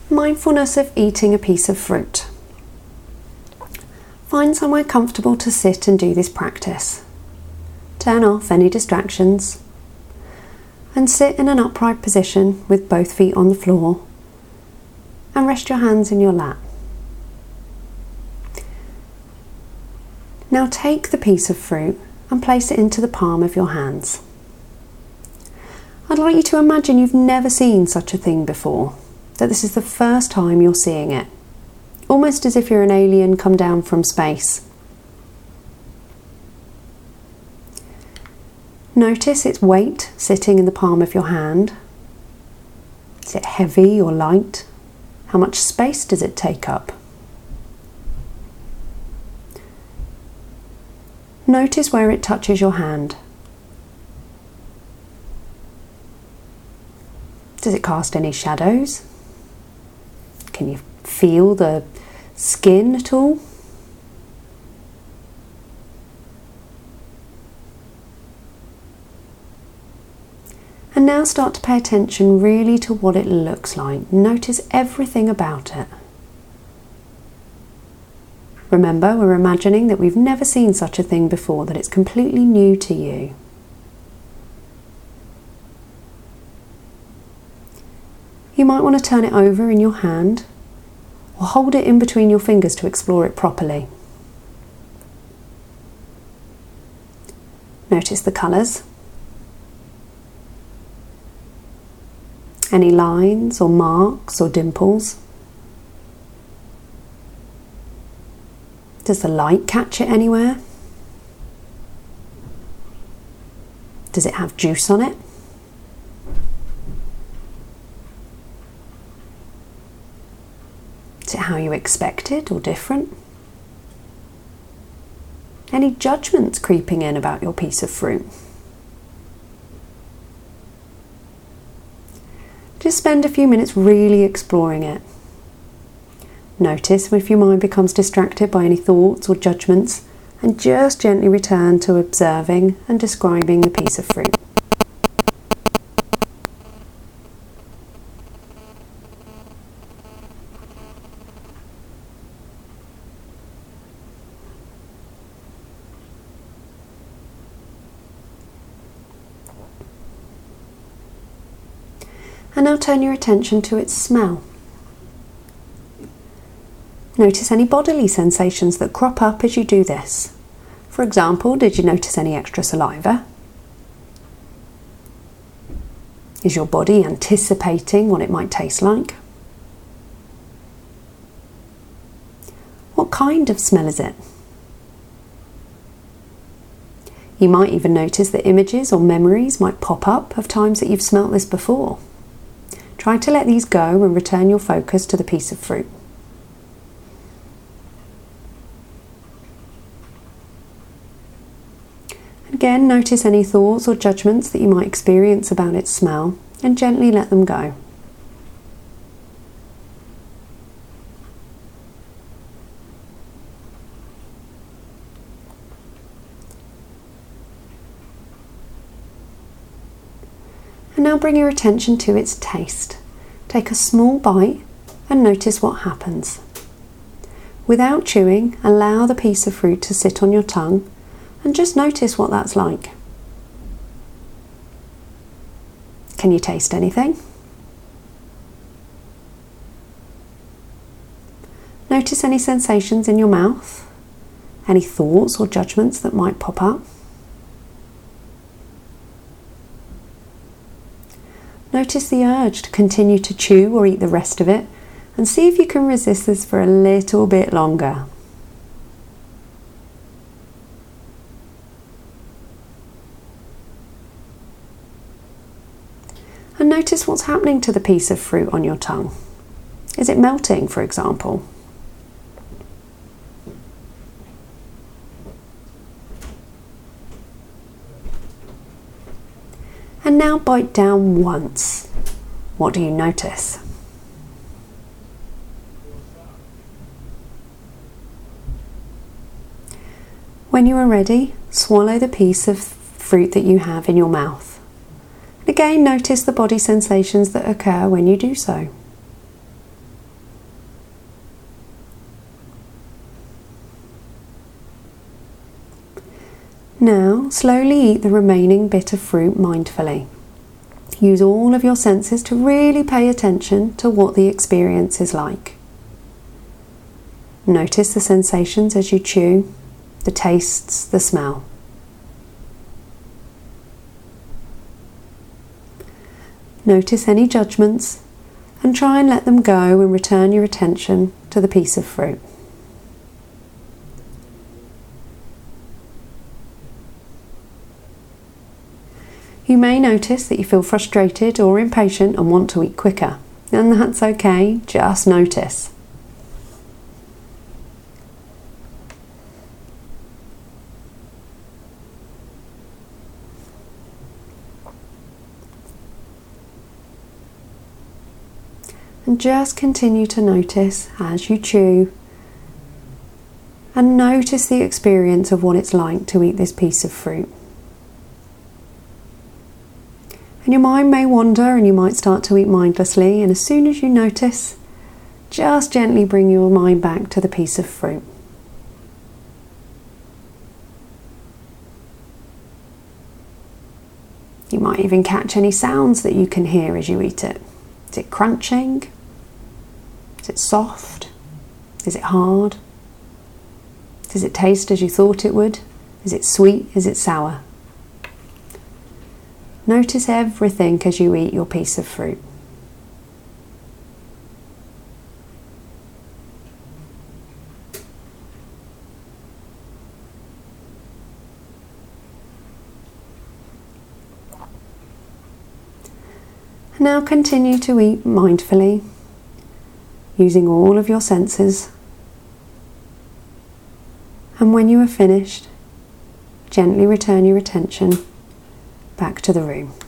Mindfulness of eating a piece of fruit. Find somewhere comfortable to sit and do this practice. Turn off any distractions and sit in an upright position with both feet on the floor and rest your hands in your lap. Now take the piece of fruit and place it into the palm of your hands. I'd like you to imagine you've never seen such a thing before, that this is the first time you're seeing it, almost as if you're an alien come down from space. Notice its weight sitting in the palm of your hand. Is it heavy or light? How much space does it take up? Notice where it touches your hand. Does it cast any shadows? Can you feel the skin at all? And now start to pay attention really to what it looks like. Notice everything about it. Remember, we're imagining that we've never seen such a thing before, that it's completely new to you. You might want to turn it over in your hand or hold it in between your fingers to explore it properly. Notice the colours. Any lines or marks or dimples? Does the light catch it anywhere? Does it have juice on it? Is it how you expected or different? Any judgments creeping in about your piece of fruit? Just spend a few minutes really exploring it. Notice if your mind becomes distracted by any thoughts or judgments, and just gently return to observing and describing the piece of fruit. And now turn your attention to its smell. Notice any bodily sensations that crop up as you do this. For example, did you notice any extra saliva? Is your body anticipating what it might taste like? What kind of smell is it? You might even notice that images or memories might pop up of times that you've smelt this before. Try to let these go and return your focus to the piece of fruit. Again, notice any thoughts or judgments that you might experience about its smell and gently let them go. And now bring your attention to its taste. Take a small bite and notice what happens. Without chewing, allow the piece of fruit to sit on your tongue and just notice what that's like. Can you taste anything? Notice any sensations in your mouth, any thoughts or judgments that might pop up. Notice the urge to continue to chew or eat the rest of it, and see if you can resist this for a little bit longer. And notice what's happening to the piece of fruit on your tongue. Is it melting, for example? And now bite down once. What do you notice? When you are ready, swallow the piece of fruit that you have in your mouth. Again, notice the body sensations that occur when you do so. Now, slowly eat the remaining bit of fruit mindfully. Use all of your senses to really pay attention to what the experience is like. Notice the sensations as you chew, the tastes, the smell. Notice any judgments and try and let them go and return your attention to the piece of fruit. You may notice that you feel frustrated or impatient and want to eat quicker, and that's okay, just notice. And just continue to notice as you chew, and notice the experience of what it's like to eat this piece of fruit. And your mind may wander and you might start to eat mindlessly, and as soon as you notice, just gently bring your mind back to the piece of fruit. You might even catch any sounds that you can hear as you eat it. Is it crunching? Is it soft? Is it hard? Does it taste as you thought it would? Is it sweet? Is it sour? Notice everything as you eat your piece of fruit. Now continue to eat mindfully, using all of your senses. And when you are finished, gently return your attention back to the room.